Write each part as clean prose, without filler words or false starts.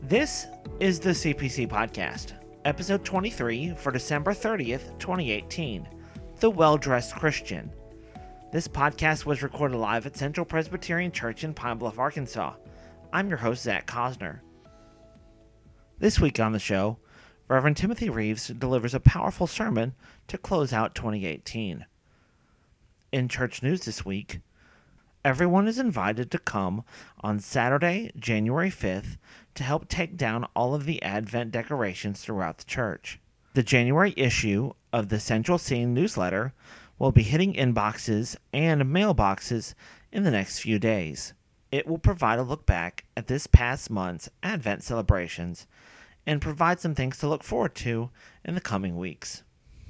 This is the CPC Podcast, episode 23 for December 30th, 2018, The Well-Dressed Christian. This podcast was recorded live at Central Presbyterian Church in Pine Bluff, Arkansas. I'm your host, Zach Cosner. This week on the show, Reverend Timothy Reeves delivers a powerful sermon to close out 2018. In church news this week, everyone is invited to come on Saturday, January 5th, to help take down all of the Advent decorations throughout the church. The January issue of the Central Scene newsletter will be hitting inboxes and mailboxes in the next few days. It will provide a look back at this past month's Advent celebrations and provide some things to look forward to in the coming weeks.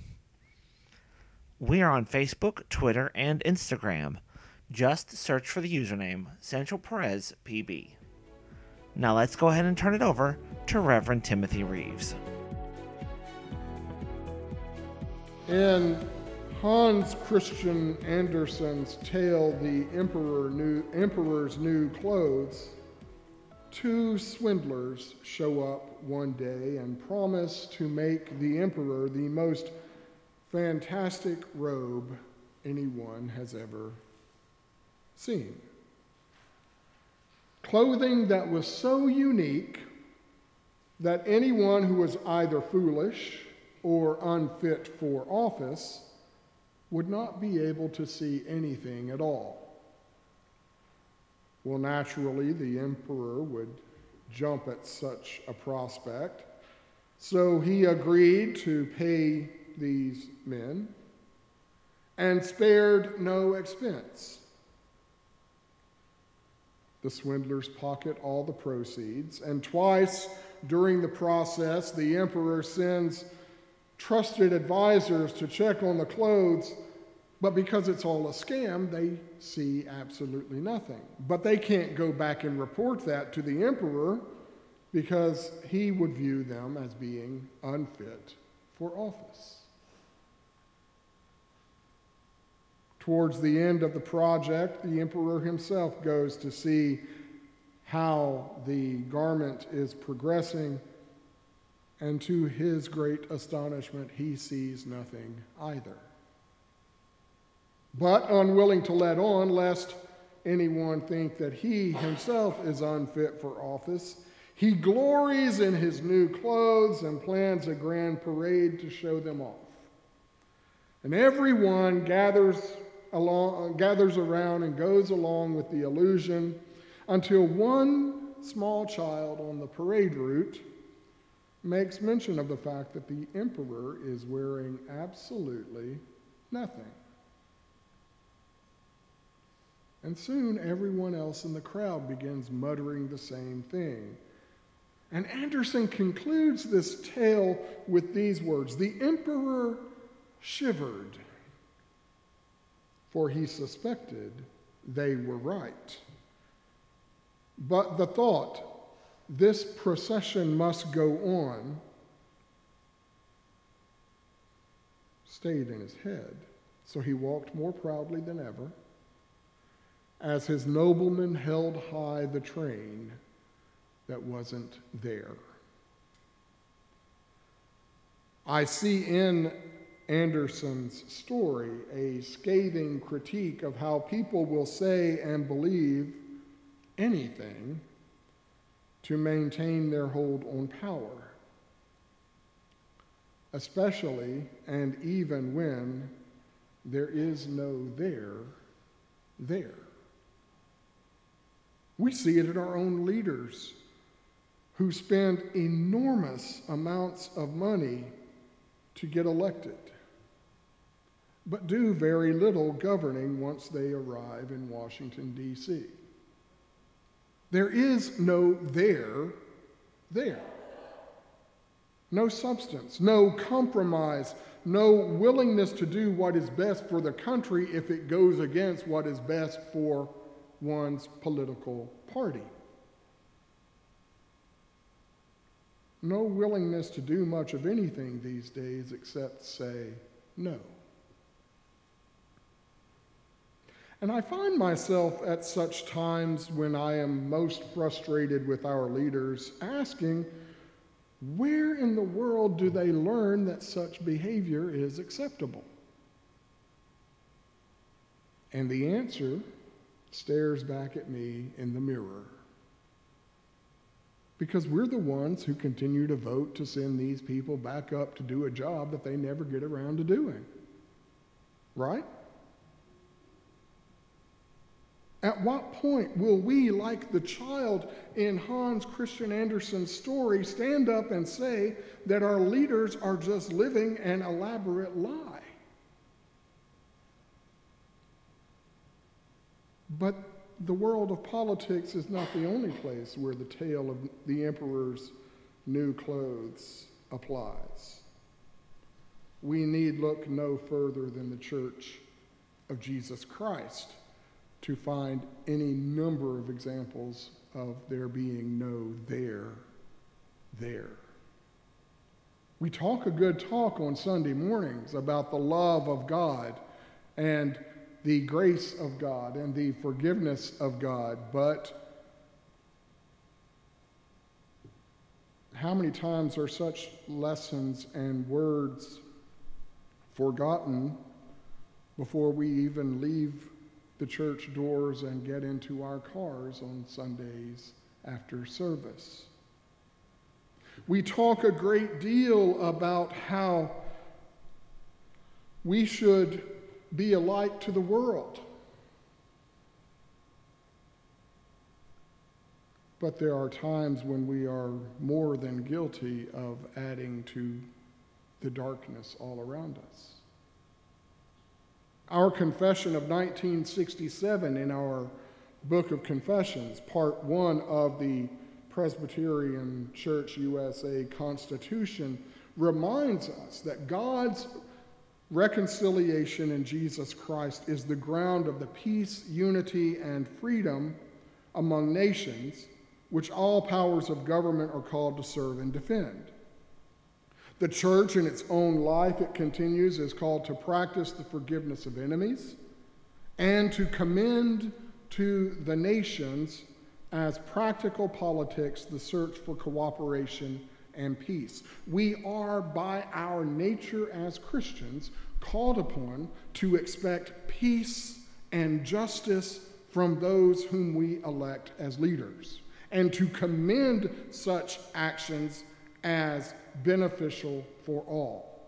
We are on Facebook, Twitter, and Instagram. Just search for the username Central Pres PB. Now let's go ahead and turn it over to Reverend Timothy Reeves. In Hans Christian Andersen's tale, The Emperor's New Clothes, two swindlers show up one day and promise to make the emperor the most fantastic robe anyone has ever seen. Clothing that was so unique that anyone who was either foolish or unfit for office would not be able to see anything at all. Well, naturally, the emperor would jump at such a prospect, so he agreed to pay these men and spared no expense. The swindlers pocket all the proceeds, and twice during the process, the emperor sends trusted advisors to check on the clothes, but because it's all a scam, they see absolutely nothing. But they can't go back and report that to the emperor because he would view them as being unfit for office. Towards the end of the project, the emperor himself goes to see how the garment is progressing, and to his great astonishment, he sees nothing either. But unwilling to let on, lest anyone think that he himself is unfit for office, he glories in his new clothes and plans a grand parade to show them off. And everyone gathers around and goes along with the illusion until one small child on the parade route makes mention of the fact that the emperor is wearing absolutely nothing. And soon everyone else in the crowd begins muttering the same thing. And Andersen concludes this tale with these words: "The emperor shivered, for he suspected they were right. But the thought, this procession must go on, stayed in his head. So he walked more proudly than ever, as his noblemen held high the train that wasn't there." I see in Andersen's story a scathing critique of how people will say and believe anything to maintain their hold on power, especially and even when there is no there. We see it in our own leaders who spend enormous amounts of money to get elected, but do very little governing once they arrive in Washington, D.C. There is no there. No substance, no compromise, no willingness to do what is best for the country if it goes against what is best for one's political party. No willingness to do much of anything these days except say no. And I find myself at such times when I am most frustrated with our leaders asking, where in the world do they learn that such behavior is acceptable? And the answer stares back at me in the mirror. Because we're the ones who continue to vote to send these people back up to do a job that they never get around to doing. Right? At what point will we, like the child in Hans Christian Andersen's story, stand up and say that our leaders are just living an elaborate lie? But the world of politics is not the only place where the tale of the emperor's new clothes applies. We need look no further than the Church of Jesus Christ to find any number of examples of there being no there. We talk a good talk on Sunday mornings about the love of God and the grace of God and the forgiveness of God, but how many times are such lessons and words forgotten before we even leave the church doors and get into our cars on Sundays after service? We talk a great deal about how we should be a light to the world. But there are times when we are more than guilty of adding to the darkness all around us. Our confession of 1967 in our Book of Confessions, Part 1 of the Presbyterian Church USA Constitution, reminds us that God's reconciliation in Jesus Christ is the ground of the peace, unity, and freedom among nations, which all powers of government are called to serve and defend. The church, in its own life, it continues, is called to practice the forgiveness of enemies and to commend to the nations as practical politics the search for cooperation and peace. We are, by our nature as Christians, called upon to expect peace and justice from those whom we elect as leaders, and to commend such actions as beneficial for all.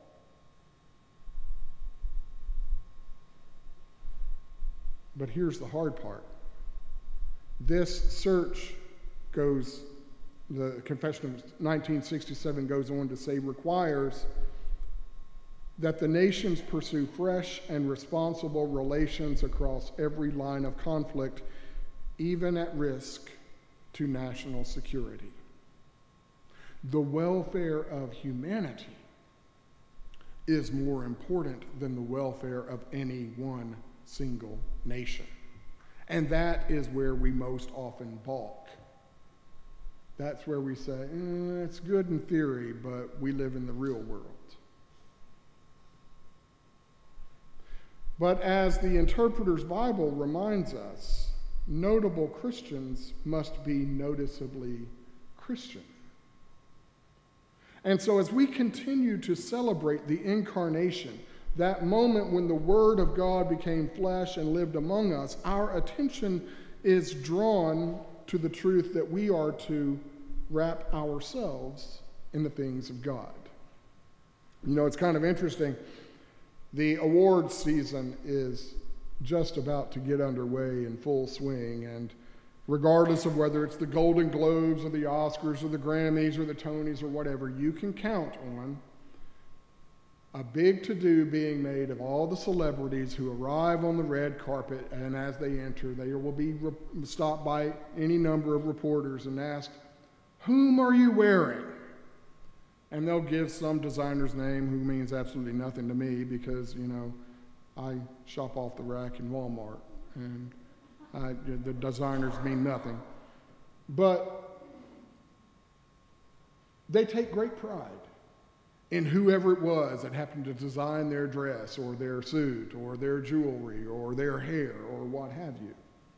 But here's the hard part. This search goes, the Confession of 1967 goes on to say, requires that the nations pursue fresh and responsible relations across every line of conflict, even at risk to national security. The welfare of humanity is more important than the welfare of any one single nation. And that is where we most often balk. That's where we say, it's good in theory, but we live in the real world. But as the Interpreter's Bible reminds us, notable Christians must be noticeably Christian. And so as we continue to celebrate the incarnation, that moment when the Word of God became flesh and lived among us, our attention is drawn to the truth that we are to wrap ourselves in the things of God. You know, it's kind of interesting. The awards season is just about to get underway in full swing, and regardless of whether it's the Golden Globes or the Oscars or the Grammys or the Tonys or whatever, you can count on a big to-do being made of all the celebrities who arrive on the red carpet, and as they enter, they will be stopped by any number of reporters and asked, "Whom are you wearing?" And they'll give some designer's name who means absolutely nothing to me because, you know, I shop off the rack in Walmart, and the designers mean nothing. But they take great pride in whoever it was that happened to design their dress or their suit or their jewelry or their hair or what have you.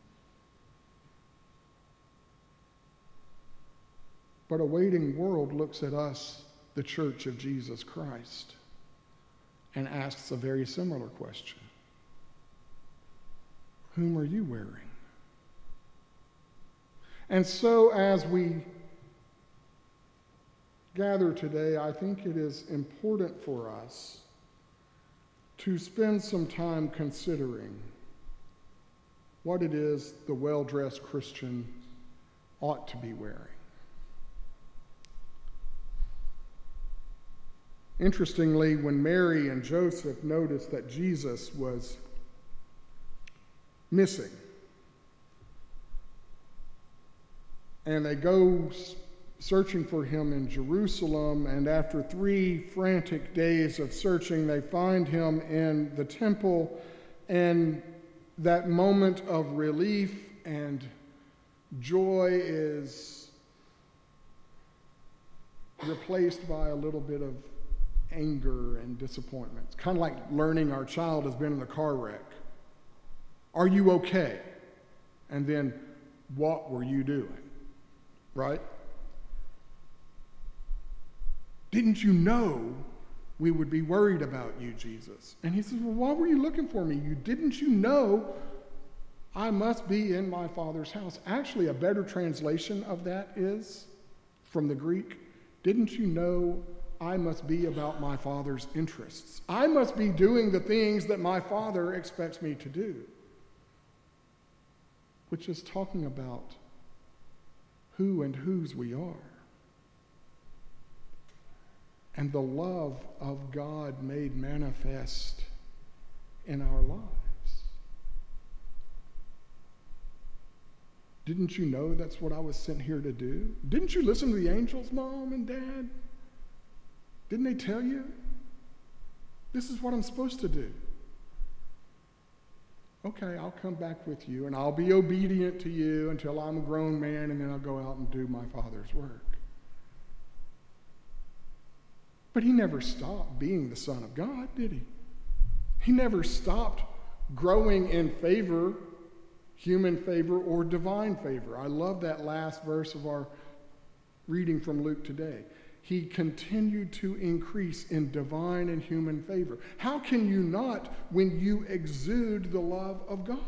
But a waiting world looks at us, the Church of Jesus Christ, and asks a very similar question. Whom are you wearing? And so as we gather today, I think it is important for us to spend some time considering what it is the well-dressed Christian ought to be wearing. Interestingly, when Mary and Joseph noticed that Jesus was missing, and they go searching for him in Jerusalem, and after 3 frantic days of searching, they find him in the temple, and that moment of relief and joy is replaced by a little bit of anger and disappointment. It's kind of like learning our child has been in a car wreck. Are you okay? And then, what were you doing? Right? Didn't you know we would be worried about you, Jesus? And he says, well, why were you looking for me? Didn't you know I must be in my Father's house? Actually, a better translation of that is, from the Greek, didn't you know I must be about my Father's interests? I must be doing the things that my Father expects me to do. Which is talking about who and whose we are. And the love of God made manifest in our lives. Didn't you know that's what I was sent here to do? Didn't you listen to the angels, Mom and Dad? Didn't they tell you? This is what I'm supposed to do. Okay, I'll come back with you, and I'll be obedient to you until I'm a grown man, and then I'll go out and do my Father's work. But he never stopped being the Son of God, did he? He never stopped growing in favor, human favor or divine favor. I love that last verse of our reading from Luke today. He continued to increase in divine and human favor. How can you not when you exude the love of God?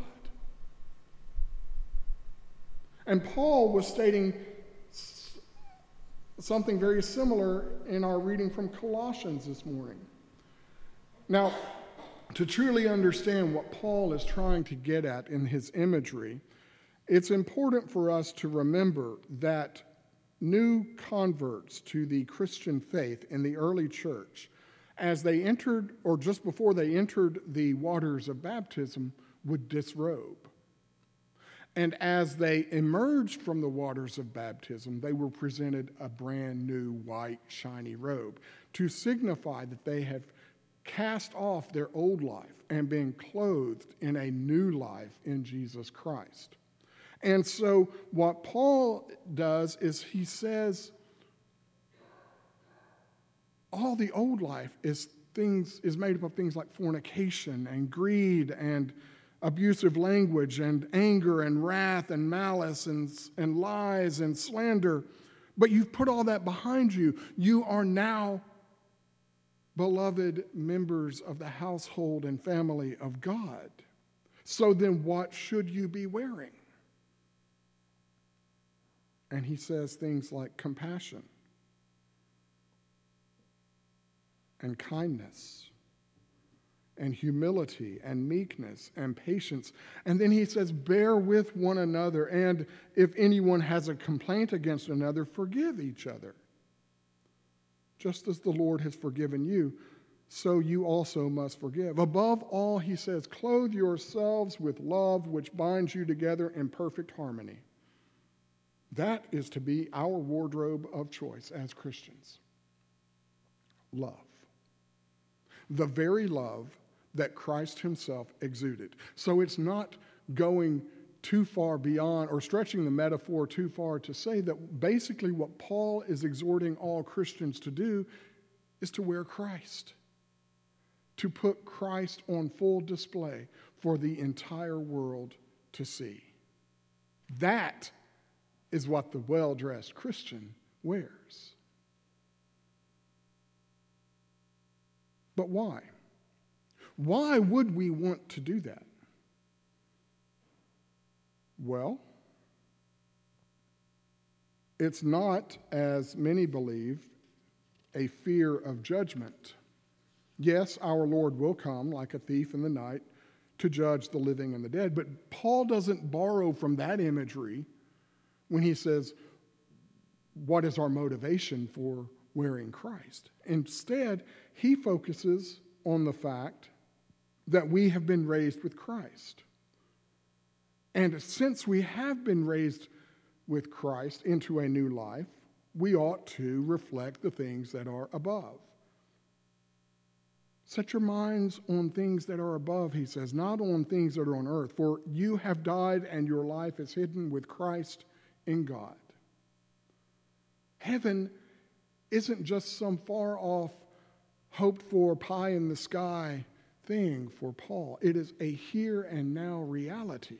And Paul was stating something very similar in our reading from Colossians this morning. Now, to truly understand what Paul is trying to get at in his imagery, it's important for us to remember that new converts to the Christian faith in the early church, as they entered, or just before they entered the waters of baptism, would disrobe. And as they emerged from the waters of baptism, they were presented a brand new white, shiny robe to signify that they have cast off their old life and been clothed in a new life in Jesus Christ. And so what Paul does is he says all the old life is made up of things like fornication and greed and abusive language and anger and wrath and malice and lies and slander. But you've put all that behind you. You are now beloved members of the household and family of God. So then what should you be wearing? And he says things like compassion and kindness and humility and meekness and patience. And then he says, bear with one another, and if anyone has a complaint against another, forgive each other. Just as the Lord has forgiven you, so you also must forgive. Above all, he says, clothe yourselves with love, which binds you together in perfect harmony. That is to be our wardrobe of choice as Christians. Love. The very love that Christ himself exuded. So it's not going too far beyond or stretching the metaphor too far to say that basically what Paul is exhorting all Christians to do is to wear Christ, to put Christ on full display for the entire world to see. That is what the well-dressed Christian wears. But why? Why would we want to do that? Well, it's not, as many believe, a fear of judgment. Yes, our Lord will come like a thief in the night to judge the living and the dead, but Paul doesn't borrow from that imagery when he says, what is our motivation for wearing Christ? Instead, he focuses on the fact that we have been raised with Christ. And since we have been raised with Christ into a new life, we ought to reflect the things that are above. Set your minds on things that are above, he says, not on things that are on earth. For you have died and your life is hidden with Christ in God. Heaven isn't just some far off, hoped for pie in the sky thing for Paul. It is a here and now reality.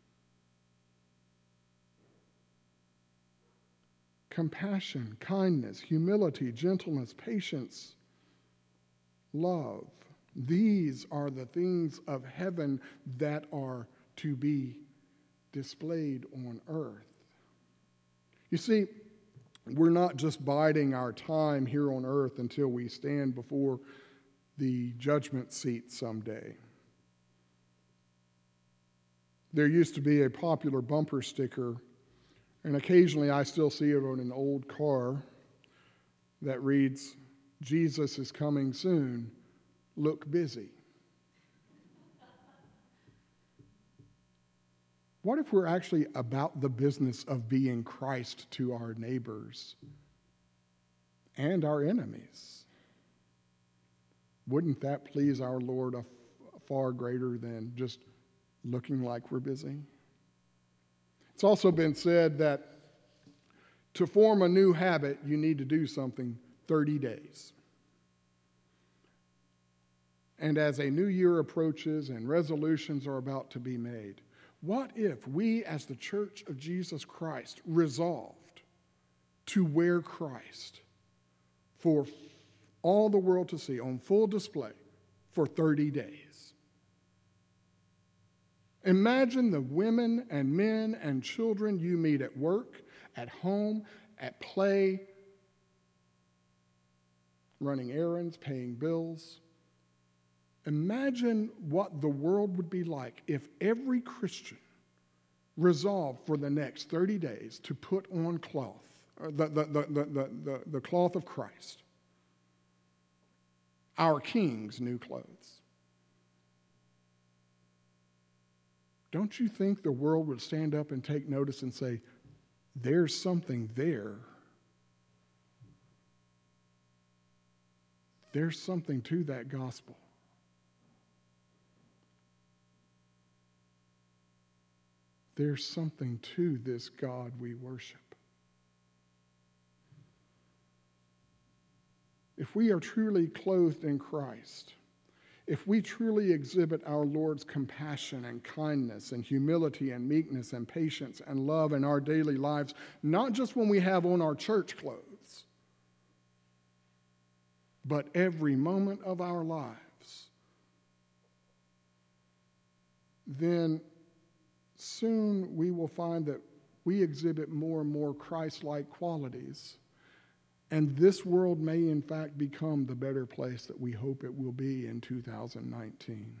Compassion, kindness, humility, gentleness, patience, love. These are the things of heaven that are to be displayed on earth. You see, we're not just biding our time here on earth until we stand before the judgment seat someday. There used to be a popular bumper sticker, and occasionally I still see it on an old car that reads, "Jesus is coming soon, look busy." What if we're actually about the business of being Christ to our neighbors and our enemies? Wouldn't that please our Lord far greater than just looking like we're busy? It's also been said that to form a new habit, you need to do something 30 days. And as a new year approaches and resolutions are about to be made, what if we as the Church of Jesus Christ resolved to wear Christ for all the world to see on full display for 30 days? Imagine the women and men and children you meet at work, at home, at play, running errands, paying bills. Imagine what the world would be like if every Christian resolved for the next 30 days to put on cloth, or the cloth of Christ, our King's new clothes. Don't you think the world would stand up and take notice and say, there's something there? There's something to that gospel. There's something to this God we worship. If we are truly clothed in Christ, if we truly exhibit our Lord's compassion and kindness and humility and meekness and patience and love in our daily lives, not just when we have on our church clothes, but every moment of our lives, then soon we will find that we exhibit more and more Christ-like qualities, and this world may in fact become the better place that we hope it will be in 2019.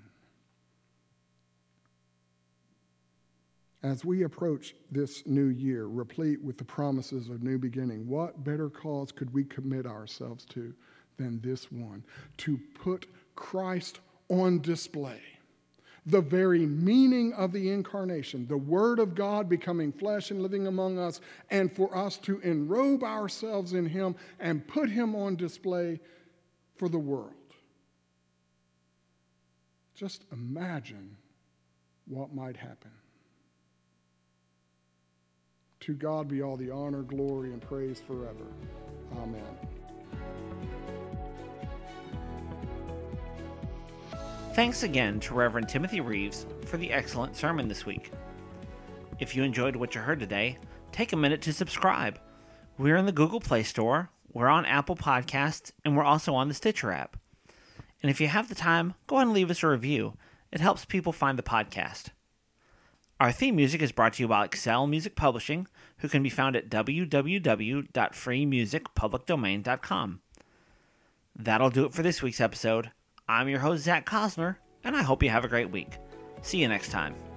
As we approach this new year, replete with the promises of new beginning, what better cause could we commit ourselves to than this one? To put Christ on display. The very meaning of the incarnation, the Word of God becoming flesh and living among us, and for us to enrobe ourselves in Him and put Him on display for the world. Just imagine what might happen. To God be all the honor, glory, and praise forever. Amen. Thanks again to Reverend Timothy Reeves for the excellent sermon this week. If you enjoyed what you heard today, take a minute to subscribe. We're in the Google Play Store, we're on Apple Podcasts, and we're also on the Stitcher app. And if you have the time, go ahead and leave us a review. It helps people find the podcast. Our theme music is brought to you by Excel Music Publishing, who can be found at www.freemusicpublicdomain.com. That'll do it for this week's episode. I'm your host, Zach Cosner, and I hope you have a great week. See you next time.